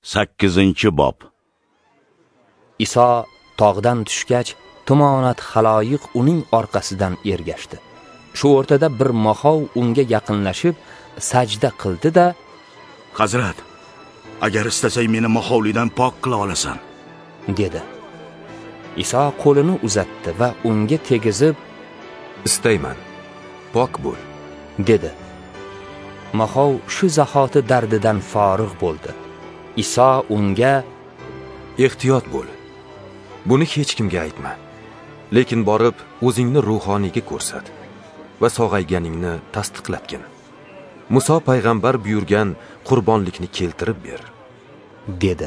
8-bob. Iso tog'dan tushgach, tumonat xaloyiq uning orqasidan ergashdi. Shu o'rtada bir mahov unga yaqinlashib, sajda qildi-da: "Hazrat, agar istasang meni mahovlidan pok qila olasan", dedi. Iso qo'lini uzatdi va unga tegizib: "Istayman, pok bo'l", dedi. Mahov shu zahoti dardidan forig' bo'ldi. Iso unga: "Ehtiyot bo'l. Buni hech kimga aytma. Lekin borib o'zingni ruhoniyga ko'rsat va sog'ayganingni tasdiqlatgin. Muso payg'ambar buyurgan qurbonlikni keltirib ber", dedi.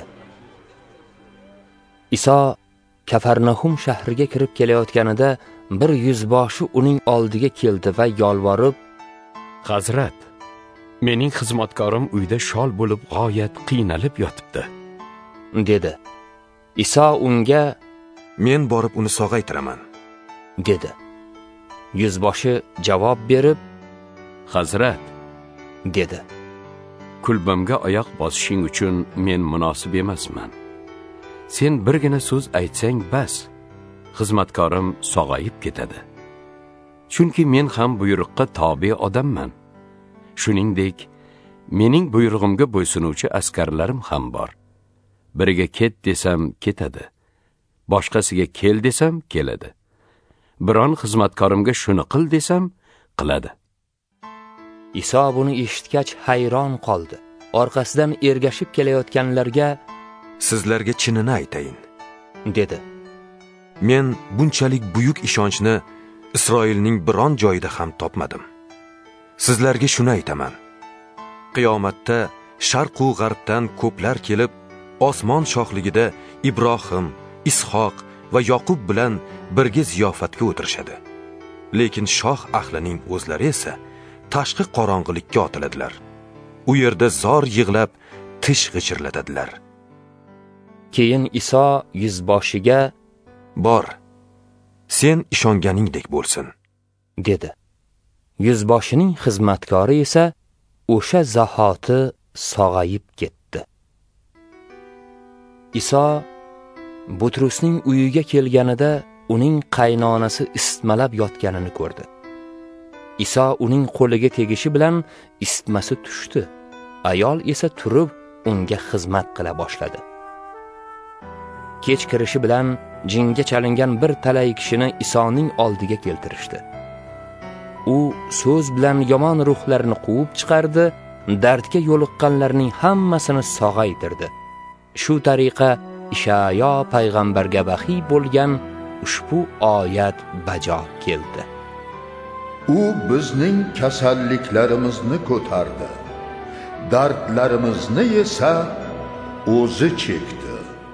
Iso Kafarnahum shahriga kirib kelayotganida bir yuzboshi uning oldiga keldi va yolvorib: "Hazrat, mening xizmatkorim uyda shol bo'lib g'oyat qiynalib yotibdi", dedi. Iso unga: "Men borib uni sog'aytiraman", dedi. Yuzboshi javob berib: "Hazrat", dedi. "Kulbamga oyoq bosishing uchun men munosib emasman. Sen birgina so'z aytsang bas, xizmatkorim sog'ayib ketadi. Chunki men ham buyruqqa tobe odamman. Shuningdek, mening buyrug'imga bo'ysunuvchi askarlarim ham bor. Biriga ket desam ketadi, boshqasiga kel desam keladi. Biron xizmatkorimga shuni qil desam qiladi." Iso buni eshitgach hayron qoldi. Orqasidan ergashib kelayotganlarga: "Sizlarga chinini aytayin", dedi. "Men bunchalik buyuk ishonchni Isroilning biron joyida ham topmadim. Sizlarga shuni aytaman. Qiyomatda sharq va g'arbdan ko'plar kelib, osmon shohligida Ibrohim, Ishoq va Yoqub bilan birga ziyofatga o'tirishadi. Lekin shoh ahlining o'zlari esa tashqi qorong'ilikka otiladilar. U yerda zor yig'lab, tish g'ichirlatadilar." Keyin Iso yuzboshiga: "Bor, sen ishonganingdek bo'lsin", dedi. Yuzboshining xizmatkori esa o'sha zahoti sog'ayib ketdi. Iso Butrusning uyiga kelganida uning qaynonasi isitmalab yotganini ko'rdi. Iso uning qo'liga tegishi bilan isitmasi tushdi. Ayol esa turib unga xizmat qila boshladi. Kech kirishi bilan jinga chalingan bir talay kishini Isoning oldiga keltirishdi. U so'z bilan yomon ruhlarni quvib chiqardi, dardga yo'liqqanlarning hammasini sog'aytirdi. Shu tariqa Ishayo payg'ambarga vahiy bo'lgan ushbu oyat bajo keldi. U bizning kasalliklarimizni ko'tardi, dardlarimizni esa o'zi chekdi.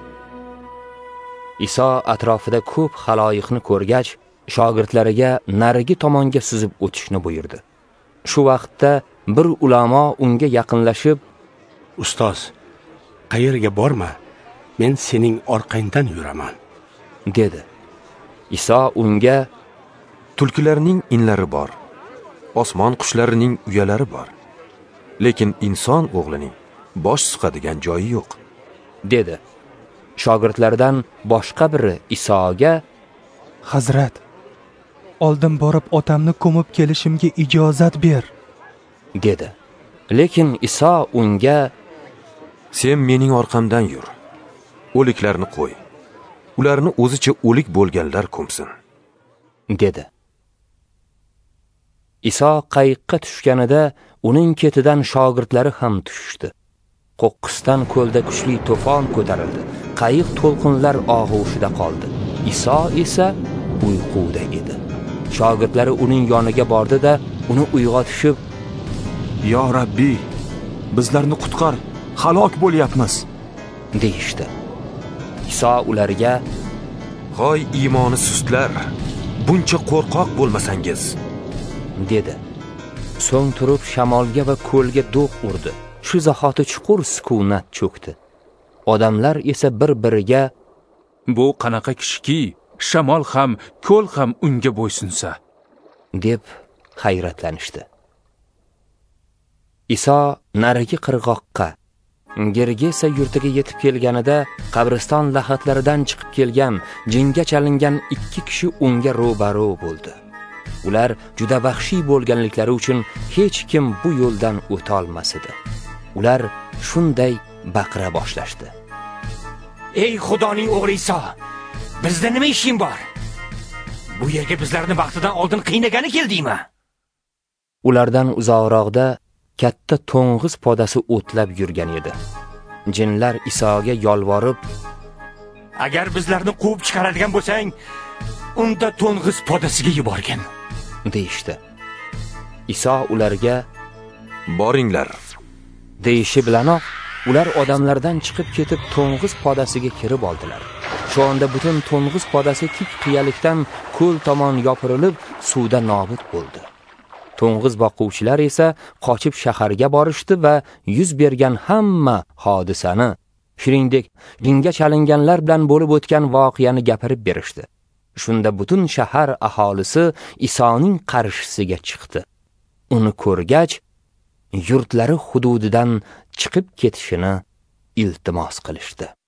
Iso atrofida ko'p xaloyiqni ko'rgach, shogirdlariga narigi tomonga suzib o'tishni buyurdi. Shu vaqtda bir ulamo unga yaqinlashib: "Ustoz, qayerga borma, men sening orqangdan yuraman", dedi. Iso unga: "Tulkilarning inlari bor, osmon qushlarining uyalari bor, lekin inson o'g'lining bosh suqadigan joyi yo'q", dedi. Shogirdlardan boshqa biri Isoga: "Hazrat, oldin borib otamni ko'mib kelishimga ijozat ber", dedi. Lekin Iso unga: "Sen mening orqamdan yur. O'liklarni qo'y. Ularni o'zicha o'lik bo'lganlar ko'msin", dedi. Iso qayiqqa tushganida uning ketidan shogirdlari ham tushdi. Qo'qqisdan ko'lda kuchli to'fon ko'tarildi. Qayiq to'lqinlar og'ushida qoldi. Iso esa uyquda edi. Shogirdlari uning yoniga bordi-da, uni uyg'otishib: "Yo Rabbiy, bizlarni qutqar, halok bo'lyapmiz", deyishdi. Iso ularga: "Voy iymoni sustlar, buncha qo'rqoq bo'lmasangiz", dedi. So'ng turib shamolga va ko'lga do'q urdi. Shu zahoti chuqur sukunat cho'kdi. Odamlar esa bir-biriga: "Bu qanaqa kishiki, shamol ham, ko'l ham unga bo'ysunsa", deb hayratlanishdi. Iso narigi qirg'oqqa, Gergesa yurtiga yetib kelganida qabriston lahatlaridan chiqib kelgan, jinga chalingan 2 kishi unga ro'baro bo'ldi. Ular juda vahshiy bo'lganliklari uchun hech kim bu yo'ldan o'ta olmas edi. Ular shunday baqira boshlashdi. Ey Xudoning o'g'li Iso, bizda nima ishing bor? Bu yerga bizlarni vaqtidan oldin qiynagani keldingmi? Ulardan uzoqroqda katta to'ng'iz podasi o'tlab yurgan edi. Jinlar Isoga yolvorib, agar bizlarni quvib chiqaradigan bo'lsang, unda to'ng'iz podasiga yuborgin, deyishdi. Iso ularga boringlar deyishi bilanoq ular odamlardan chiqib ketib to'ng'iz podasiga kirib oldilar. Shu onda butun to'ng'iz podasi tik qiyalikdan ko'l tomon yopirilib suvda nobud bo'ldi. To'ng'iz boquvchilar esa qochib shaharga borishdi va yuz bergan hamma hodisani, shuningdek, jinga chalinganlar bilan bo'lib o'tgan voqeani gapirib berishdi. Shunda butun shahar aholisi Isoning qarshisiga chiqdi. Uni ko'rgach, yurtlari hududidan chiqib ketishini iltimos qilishdi.